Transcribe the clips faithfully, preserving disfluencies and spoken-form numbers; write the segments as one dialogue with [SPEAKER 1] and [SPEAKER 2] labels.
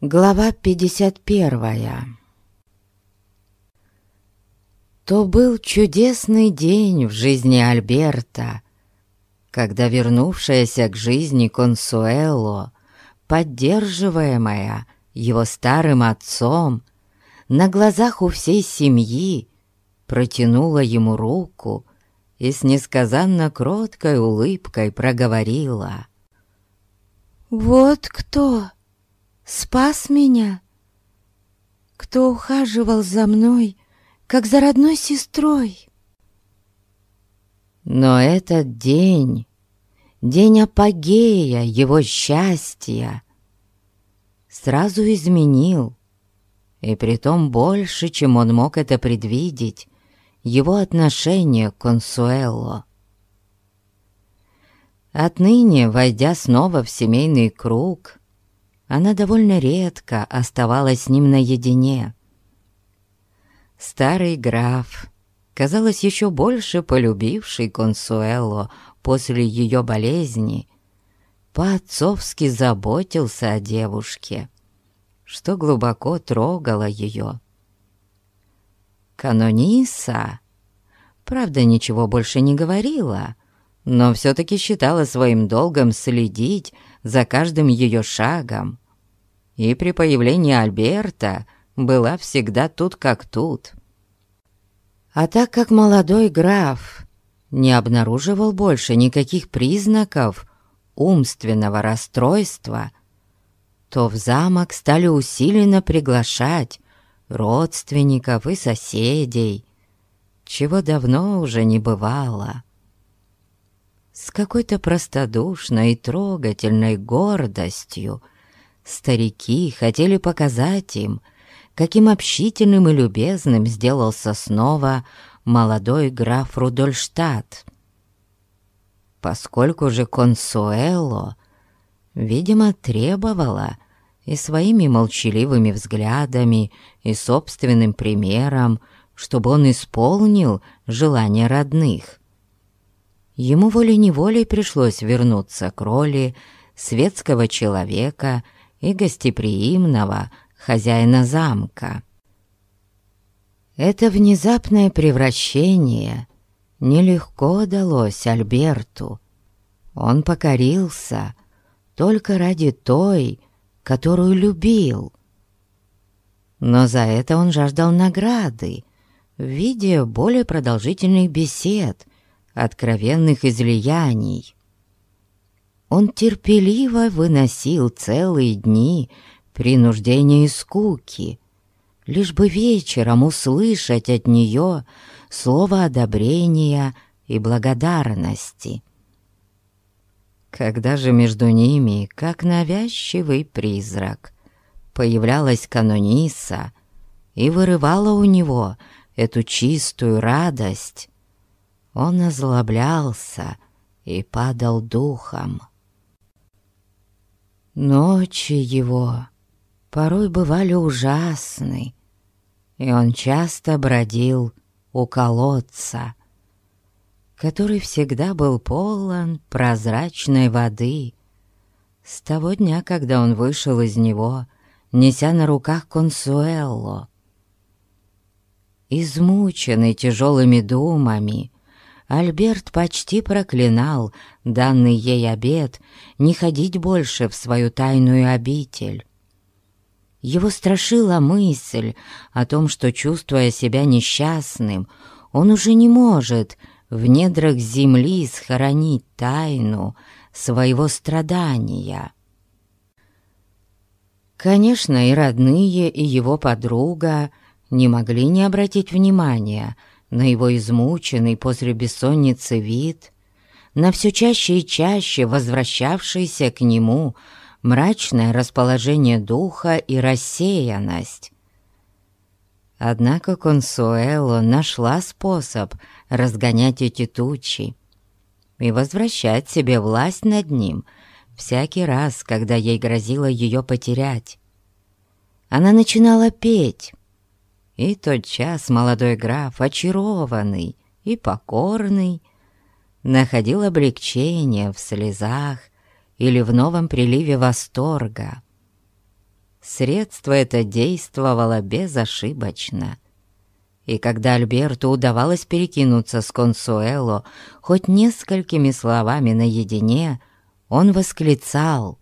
[SPEAKER 1] Глава пятьдесят первая. То был чудесный день в жизни Альберта, когда вернувшаяся к жизни Консуэло, поддерживаемая его старым отцом, на глазах у всей семьи протянула ему руку и с несказанно кроткой улыбкой проговорила: «Вот кто спас меня, кто ухаживал за мной, как за родной сестрой». Но этот день, день апогея его счастья, сразу изменил, и притом больше, чем он мог это предвидеть, его отношение к Консуэло. Отныне, войдя снова в семейный круг, она довольно редко оставалась с ним наедине. Старый граф, казалось, еще больше полюбивший Консуэло после ее болезни, по-отцовски заботился о девушке, что глубоко трогало ее. Канониса, правда, ничего больше не говорила, но все-таки считала своим долгом следить за каждым ее шагом, и при появлении Альберта была всегда тут как тут. А так как молодой граф не обнаруживал больше никаких признаков умственного расстройства, то в замок стали усиленно приглашать родственников и соседей, чего давно уже не бывало. С какой-то простодушной и трогательной гордостью старики хотели показать им, каким общительным и любезным сделался снова молодой граф Рудольштадт. Поскольку же Консуэло, видимо, требовала и своими молчаливыми взглядами, и собственным примером, чтобы он исполнил желания родных, ему волей-неволей пришлось вернуться к роли светского человека и гостеприимного хозяина замка. Это внезапное превращение нелегко далось Альберту. Он покорился только ради той, которую любил. Но за это он жаждал награды в виде более продолжительных бесед, откровенных излияний. Он терпеливо выносил целые дни принуждения и скуки, лишь бы вечером услышать от нее слово одобрения и благодарности. Когда же между ними, как навязчивый призрак, появлялась Канониса и вырывала у него эту чистую радость, он озлоблялся и падал духом. Ночи его порой бывали ужасны, и он часто бродил у колодца, который всегда был полон прозрачной воды, с того дня, когда он вышел из него, неся на руках Консуэло. Измученный тяжелыми думами, Альберт почти проклинал данный ей обет не ходить больше в свою тайную обитель. Его страшила мысль о том, что, чувствуя себя несчастным, он уже не может в недрах земли схоронить тайну своего страдания. Конечно, и родные, и его подруга не могли не обратить внимания на его измученный после бессонницы вид, на все чаще и чаще возвращавшееся к нему мрачное расположение духа и рассеянность. Однако Консуэло нашла способ разгонять эти тучи и возвращать себе власть над ним всякий раз, когда ей грозило ее потерять. Она начинала петь, и тотчас молодой граф, очарованный и покорный, находил облегчение в слезах или в новом приливе восторга. средство это действовало безошибочно. И когда Альберту удавалось перекинуться с Консуэло хоть несколькими словами наедине, он восклицал: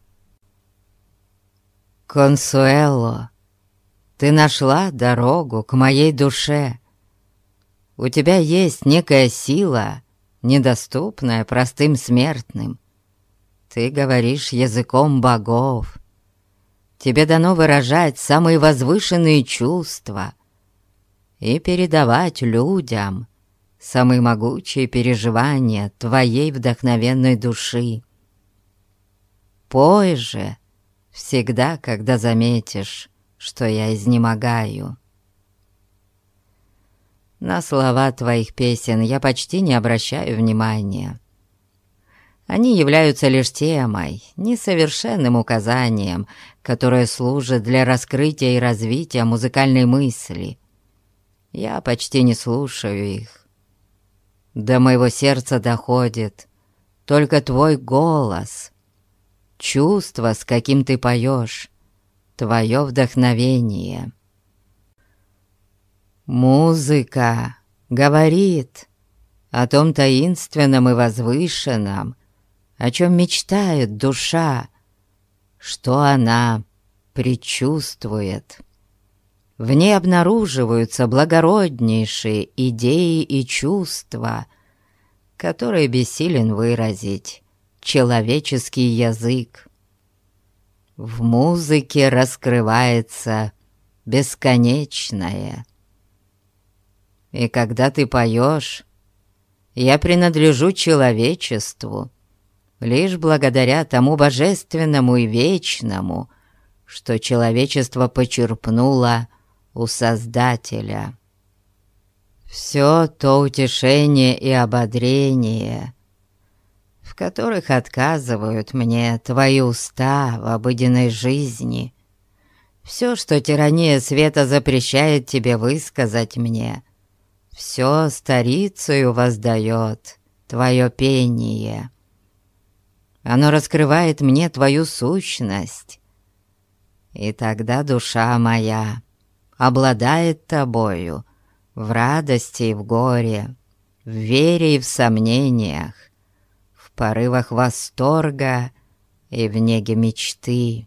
[SPEAKER 1] «Консуэло, ты нашла дорогу к моей душе. У тебя есть некая сила, недоступная простым смертным. Ты говоришь языком богов. Тебе дано выражать самые возвышенные чувства и передавать людям самые могучие переживания твоей вдохновенной души. Пой же всегда, когда заметишь, что я изнемогаю. На слова твоих песен я почти не обращаю внимания. Они являются лишь темой, несовершенным указанием, которое служит для раскрытия и развития музыкальной мысли. Я почти не слушаю их. До моего сердца доходит только твой голос, чувство, с каким ты поешь, твое вдохновение. Музыка говорит о том таинственном и возвышенном, о чем мечтает душа, что она предчувствует. В ней обнаруживаются благороднейшие идеи и чувства, которые бессилен выразить человеческий язык. В музыке раскрывается бесконечное. И когда ты поешь, я принадлежу человечеству лишь благодаря тому божественному и вечному, что человечество почерпнуло у Создателя. Все то утешение и ободрение, в которых отказывают мне твои уста в обыденной жизни, все, что тирания света запрещает тебе высказать мне, все старицею воздает твое пение. Оно раскрывает мне твою сущность, и тогда душа моя обладает тобою в радости и в горе, в вере и в сомнениях, в порывах восторга и в неге мечты».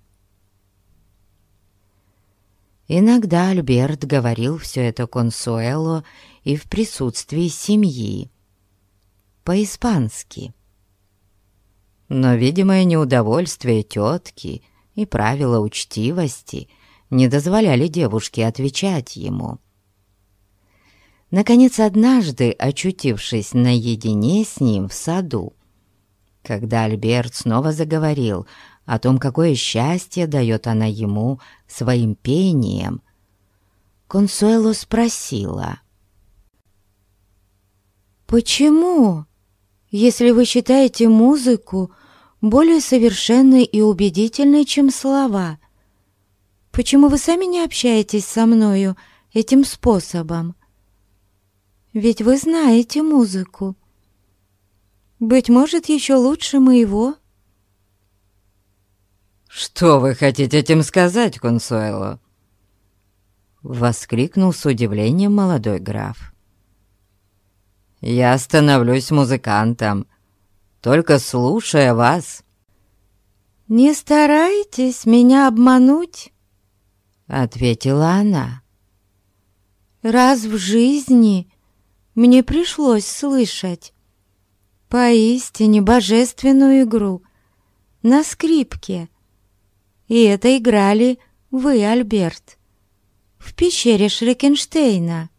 [SPEAKER 1] Иногда Альберт говорил все это Консуэло и в присутствии семьи, по-испански. Но видимое неудовольствие тетки и правила учтивости не дозволяли девушке отвечать ему. Наконец, однажды, очутившись наедине с ним в саду, когда Альберт снова заговорил о том, какое счастье дает она ему своим пением, Консуэло спросила: «Почему, если вы считаете музыку более совершенной и убедительной, чем слова, почему вы сами не общаетесь со мною этим способом? Ведь вы знаете музыку. Быть может, еще лучше моего».
[SPEAKER 2] «Что вы хотите этим сказать, Консуэло?» — воскликнул с удивлением молодой граф. «Я становлюсь музыкантом, только слушая вас».
[SPEAKER 1] «Не старайтесь меня обмануть», — ответила она. «Раз в жизни мне пришлось слышать поистине божественную игру на скрипке, и это играли вы, Альберт, в пещере Шрекенштейна.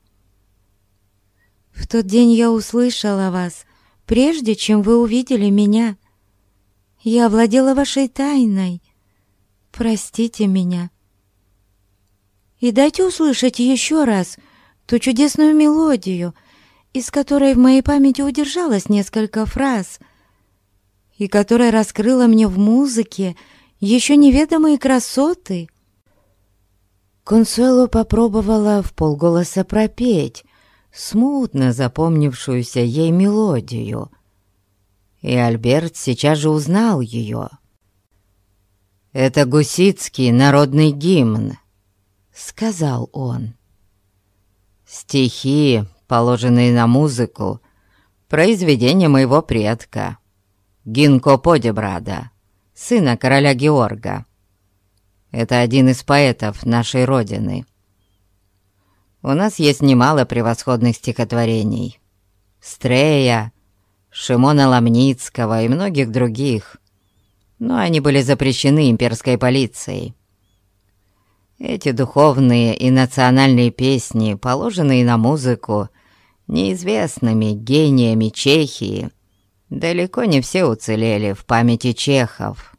[SPEAKER 1] В тот день я услышала вас, прежде чем вы увидели меня. Я овладела вашей тайной. Простите меня. И дайте услышать еще раз ту чудесную мелодию, из которой в моей памяти удержалось несколько фраз, и которая раскрыла мне в музыке еще неведомые красоты». Консуэло попробовала вполголоса пропеть смутно запомнившуюся ей мелодию, и Альберт сейчас же узнал ее. «Это гуситский народный гимн», — сказал он. «Стихи, положенные на музыку, произведение моего предка, Гинко Подебрада, сына короля Георга. Это один из поэтов нашей родины. У нас есть немало превосходных стихотворений. Стрея, Шимона Ломницкого и многих других, но они были запрещены имперской полицией. Эти духовные и национальные песни, положенные на музыку неизвестными гениями Чехии, далеко не все уцелели в памяти чехов.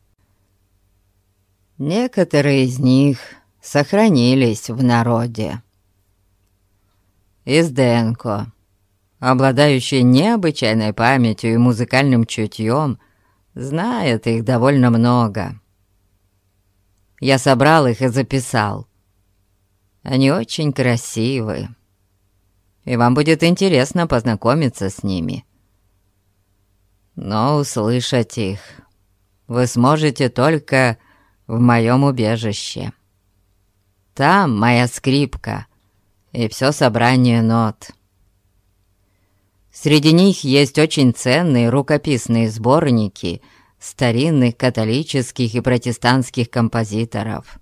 [SPEAKER 1] Некоторые из них сохранились в народе. Изденко, обладающий необычайной памятью и музыкальным чутьем, знает их довольно много. Я собрал их и записал. Они очень красивы, и вам будет интересно познакомиться с ними. Но услышать их вы сможете только в моем убежище. Там моя скрипка и все собрание нот. Среди них есть очень ценные рукописные сборники старинных католических и протестантских композиторов.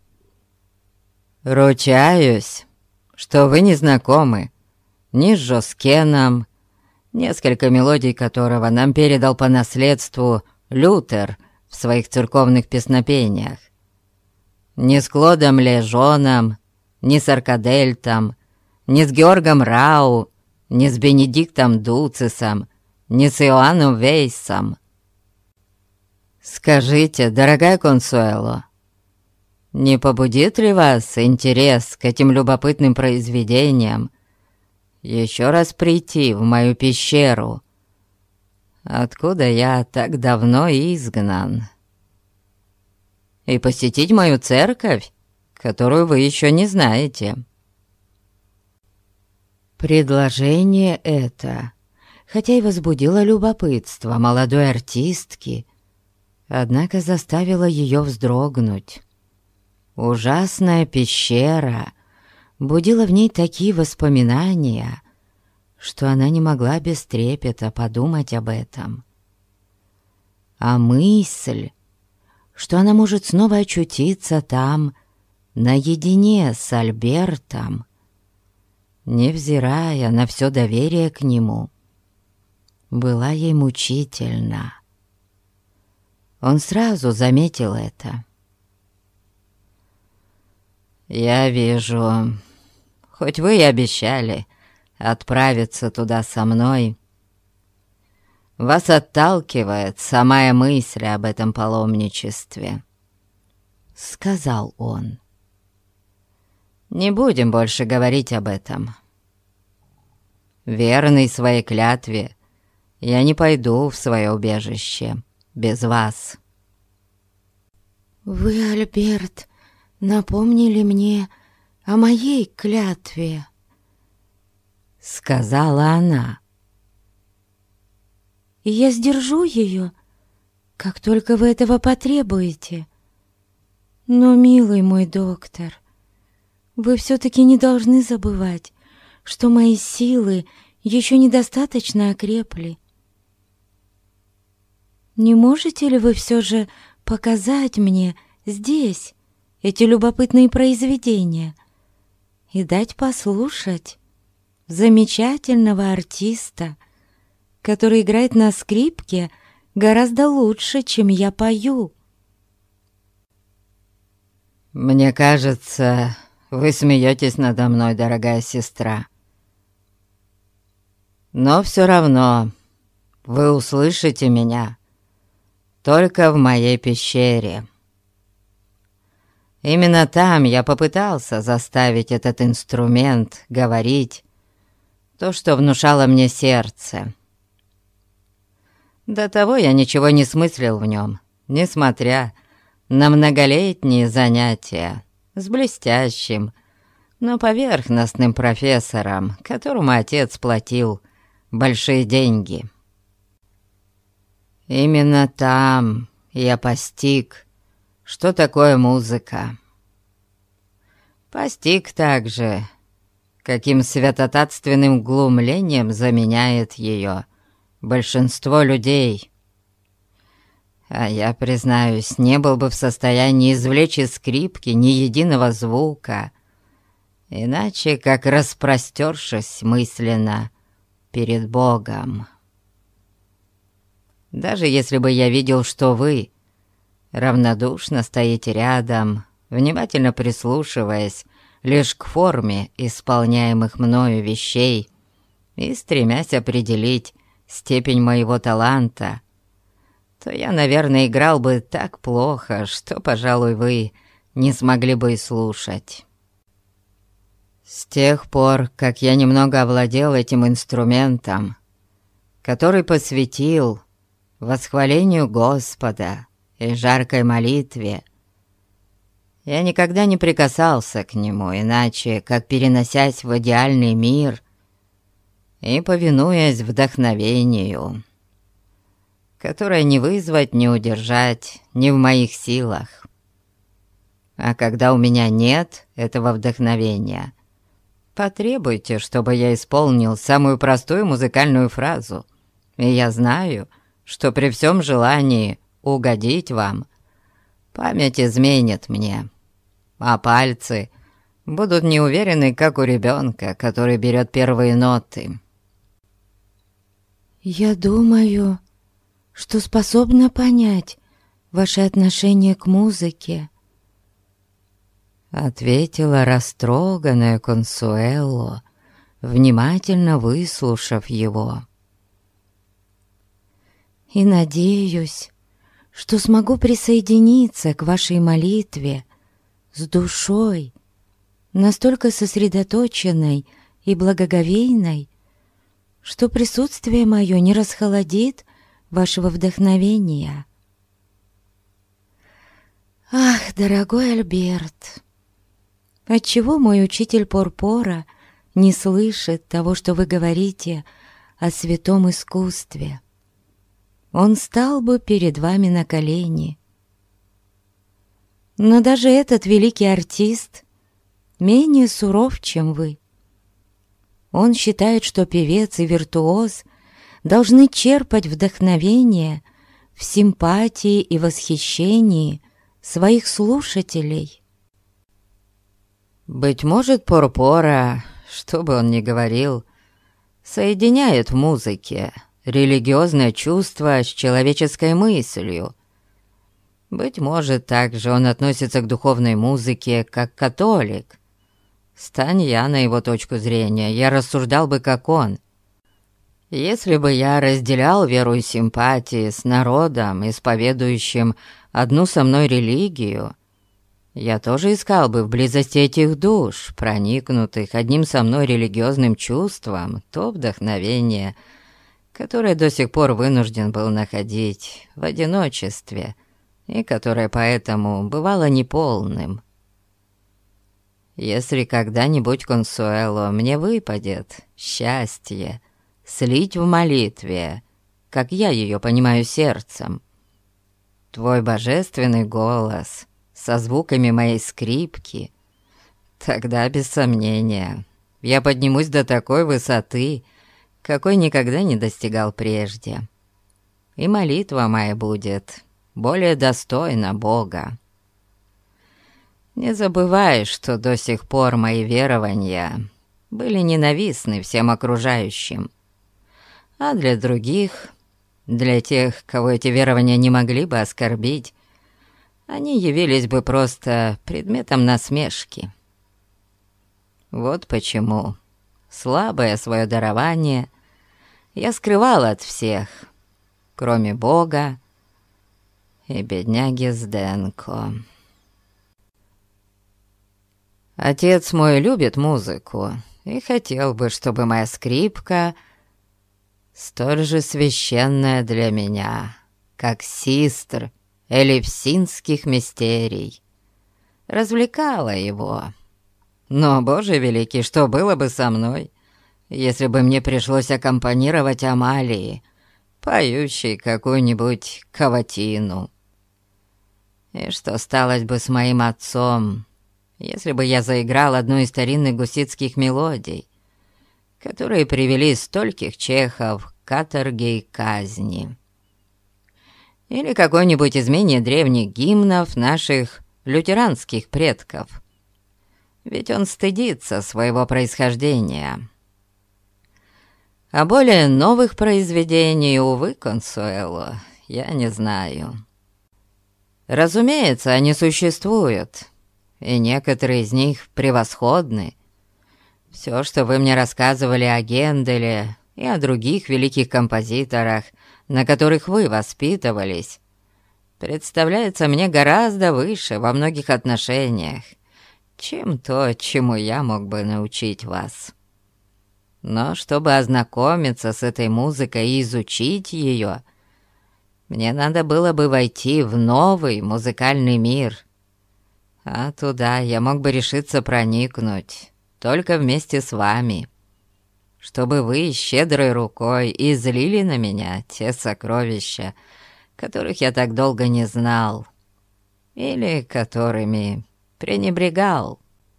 [SPEAKER 1] Ручаюсь, что вы не знакомы ни с Жоскеном, несколько мелодий которого нам передал по наследству Лютер в своих церковных песнопениях, ни с Клодом Лежоном, ни с Аркадельтом, ни с Георгом Рау, ни с Бенедиктом Дуцисом, ни с Иоанном Вейсом. Скажите, дорогая Консуэло, не побудит ли вас интерес к этим любопытным произведениям еще раз прийти в мою пещеру, откуда я так давно изгнан, и посетить мою церковь, которую вы еще не знаете?» Предложение это, хотя и возбудило любопытство молодой артистки, однако заставило ее вздрогнуть. Ужасная пещера будила в ней такие воспоминания, что она не могла без трепета подумать об этом. А мысль, что она может снова очутиться там, наедине с Альбертом, невзирая на все доверие к нему, была ей мучительна. Он сразу заметил это. «Я вижу, хоть вы и обещали отправиться туда со мной, вас отталкивает самая мысль об этом паломничестве», — сказал он. «Не будем больше говорить об этом. Верный своей клятве, я не пойду в свое убежище без вас».
[SPEAKER 3] «Вы, Альберт, напомнили мне о моей клятве», —
[SPEAKER 1] сказала она.
[SPEAKER 3] «И я сдержу ее, как только вы этого потребуете. Но, милый мой доктор, вы все-таки не должны забывать, что мои силы еще недостаточно окрепли. Не можете ли вы все же показать мне здесь эти любопытные произведения и дать послушать замечательного артиста, который играет на скрипке гораздо лучше, чем я пою?»
[SPEAKER 1] «Мне кажется, вы смеетесь надо мной, дорогая сестра. Но все равно вы услышите меня только в моей пещере. Именно там я попытался заставить этот инструмент говорить то, что внушало мне сердце. До того я ничего не смыслил в нем, несмотря на многолетние занятия с блестящим, но поверхностным профессором, которому отец платил большие деньги. Именно там я постиг, что такое музыка. Постиг также, каким святотатственным глумлением заменяет ее большинство людей. А я, признаюсь, не был бы в состоянии извлечь из скрипки ни единого звука, иначе как распростершись мысленно перед Богом. Даже если бы я видел, что вы равнодушно стоите рядом, внимательно прислушиваясь лишь к форме исполняемых мною вещей и стремясь определить степень моего таланта, то я, наверное, играл бы так плохо, что, пожалуй, вы не смогли бы и слушать. С тех пор, как я немного овладел этим инструментом, который посвятил восхвалению Господа и жаркой молитве, я никогда не прикасался к нему, иначе как переносясь в идеальный мир и повинуясь вдохновению, которое ни вызвать, ни удержать не в моих силах. А когда у меня нет этого вдохновения, потребуйте, чтобы я исполнил самую простую музыкальную фразу, и я знаю, что при всем желании угодить вам, память изменит мне, а пальцы будут неуверены, как у ребенка, который берет первые ноты.
[SPEAKER 3] «Я думаю, что способна понять ваше отношение к музыке», —
[SPEAKER 1] ответила растроганная Консуэло, внимательно выслушав его.
[SPEAKER 3] «И надеюсь, что смогу присоединиться к вашей молитве с душой, настолько сосредоточенной и благоговейной, что присутствие мое не расхолодит вашего вдохновения. Ах, дорогой Альберт, отчего мой учитель Порпора не слышит того, что вы говорите о святом искусстве? Он стал бы перед вами на колени. Но даже этот великий артист менее суров, чем вы. Он считает, что певец и виртуоз должны черпать вдохновение в симпатии и восхищении своих слушателей.
[SPEAKER 1] Быть может, Порпора, что бы он ни говорил, соединяет в музыке религиозное чувство с человеческой мыслью. Быть может, также он относится к духовной музыке как католик. Стань я на его точку зрения, я рассуждал бы как он. Если бы я разделял веру и симпатии с народом, исповедующим одну со мной религию, я тоже искал бы в близости этих душ, проникнутых одним со мной религиозным чувством, то вдохновение, которое до сих пор вынужден был находить в одиночестве и которое поэтому бывало неполным. Если когда-нибудь, Консуэло, мне выпадет счастье слить в молитве, как я ее понимаю сердцем, твой божественный голос со звуками моей скрипки, тогда, без сомнения, я поднимусь до такой высоты, какой никогда не достигал прежде, и молитва моя будет более достойна Бога. Не забывай, что до сих пор мои верования были ненавистны всем окружающим, а для других, для тех, кого эти верования не могли бы оскорбить, они явились бы просто предметом насмешки. Вот почему слабое свое дарование я скрывал от всех, кроме Бога и бедняги Зденко. Отец мой любит музыку и хотел бы, чтобы моя скрипка, столь же священная для меня, как систр элевсинских мистерий, развлекала его. Но, Боже великий, что было бы со мной, если бы мне пришлось аккомпанировать Амалии, поющей какую-нибудь каватину? И что сталось бы с моим отцом, если бы я заиграл одну из старинных гуситских мелодий, которые привели стольких чехов к каторге и казни? Или какой-нибудь из менее древних гимнов наших лютеранских предков? Ведь он стыдится своего происхождения. А более новых произведений, увы, Консуэло, я не знаю. Разумеется, они существуют, и некоторые из них превосходны. Все, что вы мне рассказывали о Генделе и о других великих композиторах, на которых вы воспитывались, представляется мне гораздо выше во многих отношениях, чем то, чему я мог бы научить вас. Но чтобы ознакомиться с этой музыкой и изучить ее, мне надо было бы войти в новый музыкальный мир, а туда я мог бы решиться проникнуть только вместе с вами, чтобы вы щедрой рукой излили на меня те сокровища, которых я так долго не знал, или которыми пренебрегал.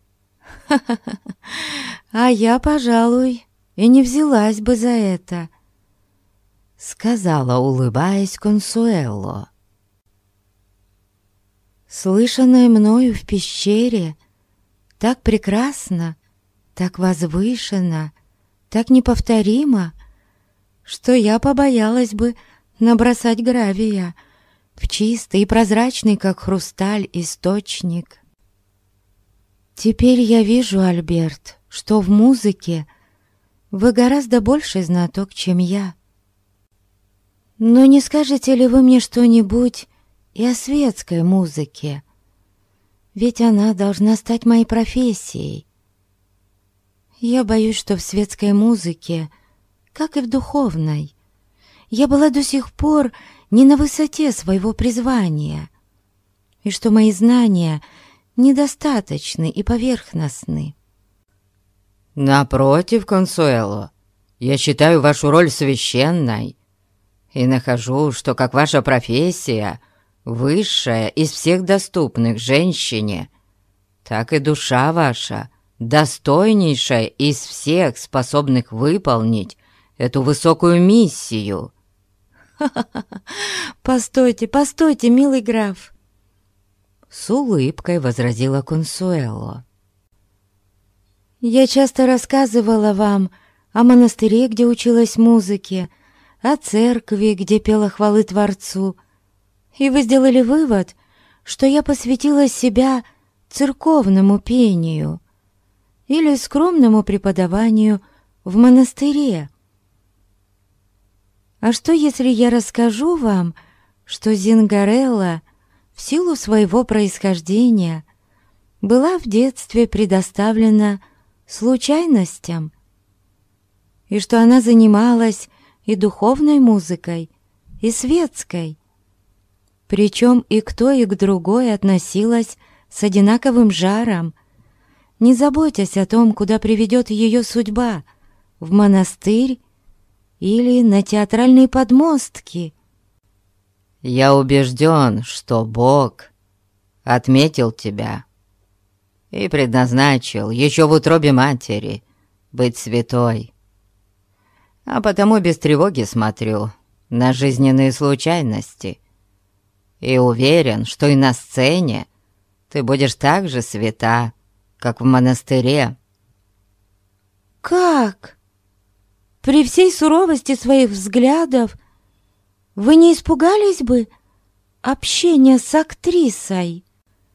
[SPEAKER 3] «А я, пожалуй, и не взялась бы за это», — сказала, улыбаясь, Консуэло. «Слышанное мною в пещере так прекрасно, так возвышенно, так неповторимо, что я побоялась бы набросать гравия в чистый и прозрачный, как хрусталь, источник. Теперь я вижу, Альберт, что в музыке вы гораздо больше знаток, чем я. Но не скажете ли вы мне что-нибудь и о светской музыке? Ведь она должна стать моей профессией. Я боюсь, что в светской музыке, как и в духовной, я была до сих пор не на высоте своего призвания, и что мои знания недостаточны и поверхностны.
[SPEAKER 1] Напротив, Консуэло, я считаю вашу роль священной и нахожу, что как ваша профессия высшая из всех доступных женщине, так и душа ваша достойнейшая из всех, способных выполнить эту высокую миссию.
[SPEAKER 3] «Постойте, постойте, милый граф!»
[SPEAKER 1] С улыбкой возразила Консуэло.
[SPEAKER 3] «Я часто рассказывала вам о монастыре, где училась музыке, о церкви, где пела хвалы Творцу, и вы сделали вывод, что я посвятила себя церковному пению или скромному преподаванию в монастыре. А что, если я расскажу вам, что Зингарелла в силу своего происхождения была в детстве предоставлена случайностям, и что она занималась и духовной музыкой, и светской, причем и к той, и к другой относилась с одинаковым жаром, не заботясь о том, куда приведет ее судьба, в монастырь или на театральные подмостки?»
[SPEAKER 1] «Я убежден, что Бог отметил тебя и предназначил еще в утробе матери быть святой, а потому без тревоги смотрю на жизненные случайности и уверен, что и на сцене ты будешь так же свята, как в монастыре».
[SPEAKER 3] «Как? При всей суровости своих взглядов вы не испугались бы общения с актрисой?»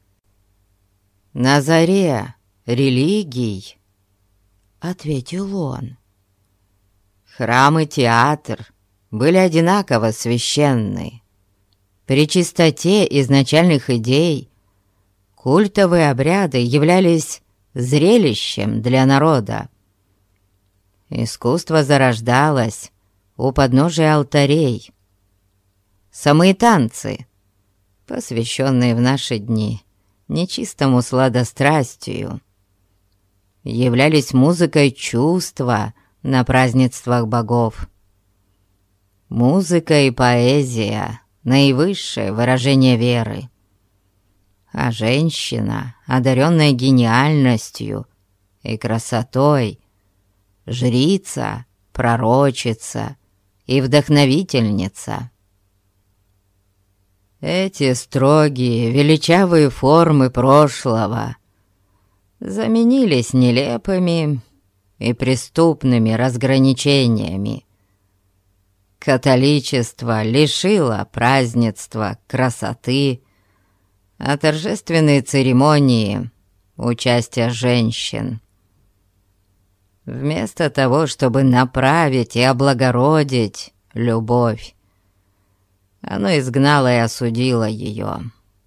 [SPEAKER 1] «На заре религий, — ответил он, — храм и театр были одинаково священны. При чистоте изначальных идей культовые обряды являлись зрелищем для народа. Искусство зарождалось у подножия алтарей. Самые танцы, посвященные в наши дни нечистому сладострастию, являлись музыкой чувства на празднествах богов. Музыка и поэзия — наивысшее выражение веры. А женщина, одаренная гениальностью и красотой, жрица, пророчица и вдохновительница. Эти строгие, величавые формы прошлого заменились нелепыми и преступными разграничениями. Католичество лишило празднества красоты, а торжественные церемонии — участия женщин. Вместо того, чтобы направить и облагородить любовь, оно изгнало и осудило ее.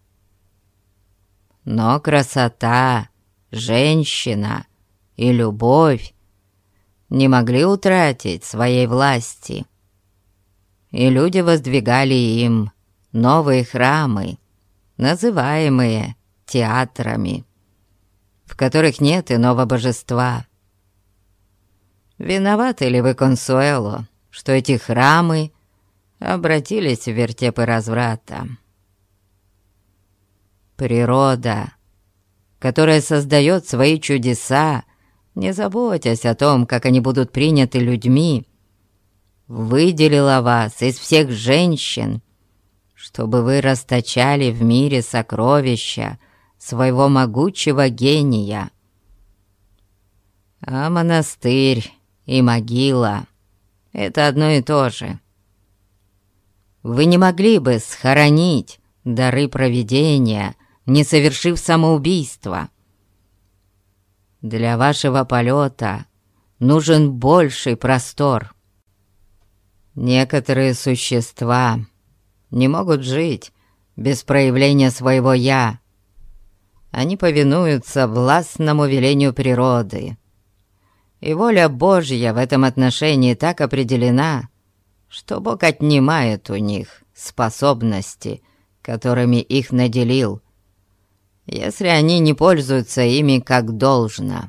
[SPEAKER 1] Но красота, женщина и любовь не могли утратить своей власти, и люди воздвигали им новые храмы, называемые театрами, в которых нет иного божества. Виноваты ли вы, Консуэло, что эти храмы обратились в вертепы разврата? Природа, которая создает свои чудеса, не заботясь о том, как они будут приняты людьми, выделила вас из всех женщин, чтобы вы расточали в мире сокровища своего могучего гения. А монастырь и могила — это одно и то же. Вы не могли бы схоронить дары провидения, не совершив самоубийство. Для вашего полета нужен больший простор. Некоторые существа не могут жить без проявления своего «я». Они повинуются властному велению природы. И воля Божья в этом отношении так определена, что Бог отнимает у них способности, которыми их наделил, если они не пользуются ими как должно.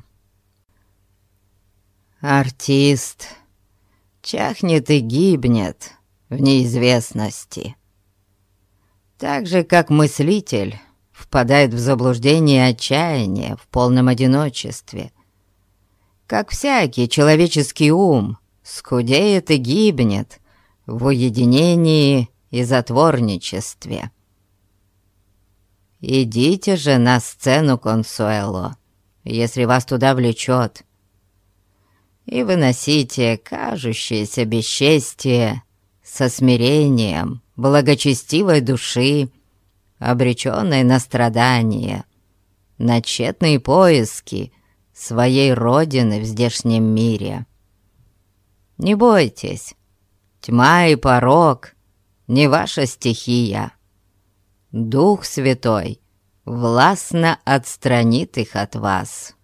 [SPEAKER 1] Артист чахнет и гибнет в неизвестности, так же, как мыслитель впадает в заблуждение и отчаяние в полном одиночестве, как всякий человеческий ум скудеет и гибнет в уединении и затворничестве. Идите же на сцену, Консуэло, если вас туда влечет, и выносите кажущееся бесчестие со смирением благочестивой души, обреченной на страдания, на тщетные поиски своей родины в здешнем мире. Не бойтесь, тьма и порок не ваша стихия. Дух Святой властно отстранит их от вас».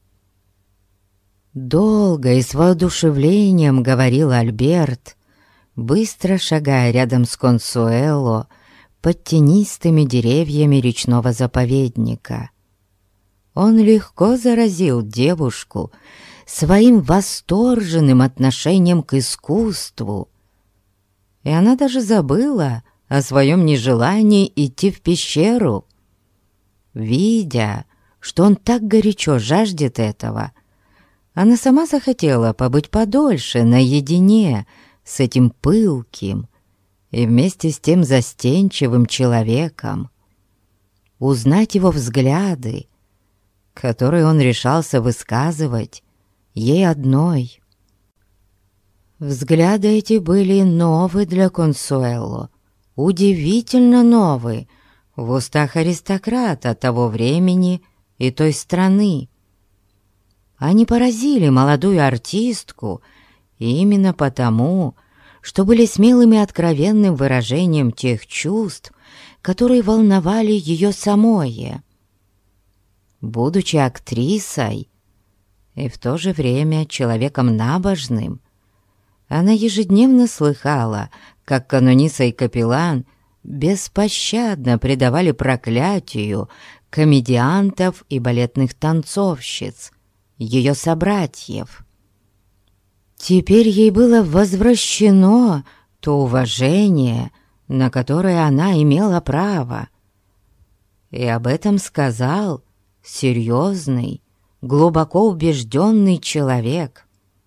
[SPEAKER 2] Долго и с воодушевлением говорил Альберт, быстро шагая рядом с Консуэло под тенистыми деревьями речного заповедника. Он легко заразил девушку своим восторженным отношением к искусству, и она даже забыла о своем нежелании идти в пещеру. Видя, что он так горячо жаждет этого, она сама захотела побыть подольше наедине с этим пылким и вместе с тем застенчивым человеком, узнать его взгляды, которые он решался высказывать ей одной. Взгляды эти были новы для Консуэло, удивительно новы в устах аристократа того времени и той страны. Они поразили молодую артистку именно потому, что были смелым и откровенным выражением тех чувств, которые волновали ее самое. Будучи актрисой и в то же время человеком набожным, она ежедневно слыхала, как канониса и капеллан беспощадно предавали проклятию комедиантов и балетных танцовщиц, ее собратьев. Теперь ей было возвращено то уважение, на которое она имела право.
[SPEAKER 1] И об этом сказал серьезный, глубоко убежденный человек.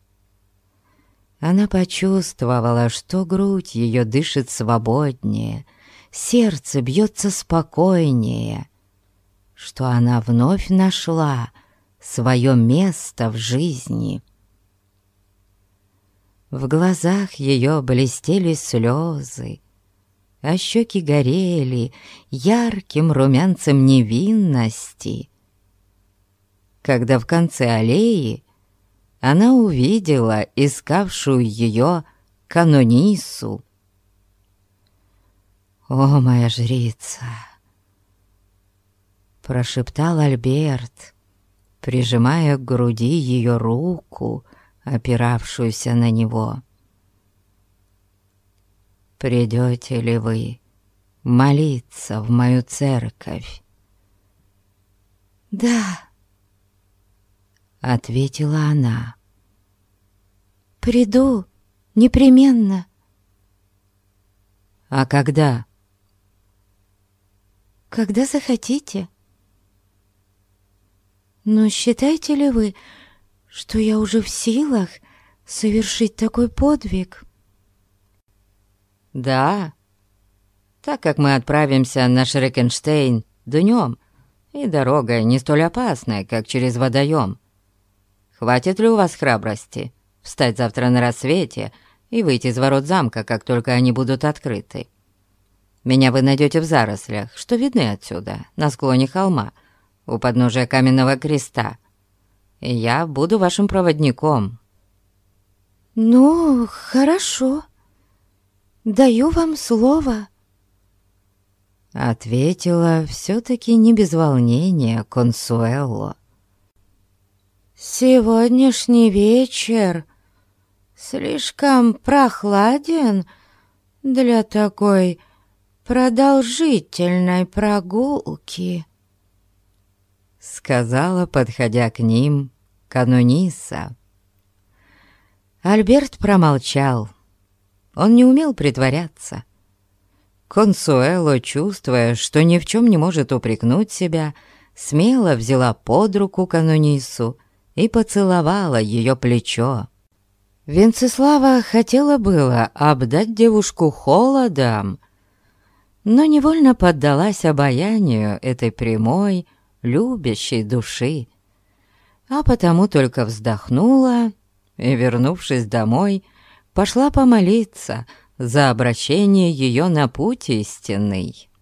[SPEAKER 1] Она почувствовала, что грудь ее дышит свободнее, сердце бьется спокойнее, что она вновь нашла свое место в жизни. В глазах ее блестели слезы, а щеки горели ярким румянцем невинности, когда в конце аллеи она увидела искавшую ее канонису. «О, моя жрица!» — прошептал Альберт, прижимая к груди ее руку, опиравшуюся на него. «Придете ли вы молиться в мою церковь?»
[SPEAKER 3] «Да», —
[SPEAKER 1] ответила она.
[SPEAKER 3] «Приду непременно».
[SPEAKER 1] «А когда?»
[SPEAKER 3] «Когда захотите». «Но считаете ли вы, что я уже в силах совершить такой подвиг?»
[SPEAKER 1] «Да, так как мы отправимся на Шрекенштейн днем, и дорога не столь опасная, как через водоем. Хватит ли у вас храбрости встать завтра на рассвете и выйти из ворот замка, как только они будут открыты? Меня вы найдете в зарослях, что видны отсюда, на склоне холма, у подножия каменного креста, и я буду вашим проводником».
[SPEAKER 3] «Ну, хорошо. Даю вам слово»,
[SPEAKER 1] — ответила все-таки не без волнения Консуэло.
[SPEAKER 3] «Сегодняшний вечер слишком прохладен для такой продолжительной прогулки»,
[SPEAKER 1] — сказала, подходя к ним, канониса. Альберт промолчал. Он не умел притворяться. Консуэло, чувствуя, что ни в чем не может упрекнуть себя, смело взяла под руку канонису и поцеловала ее плечо. Венцеслава хотела было обдать девушку холодом, но невольно поддалась обаянию этой прямой, любящей души, а потому только вздохнула и, вернувшись домой, пошла помолиться за обращение ее на путь истинный.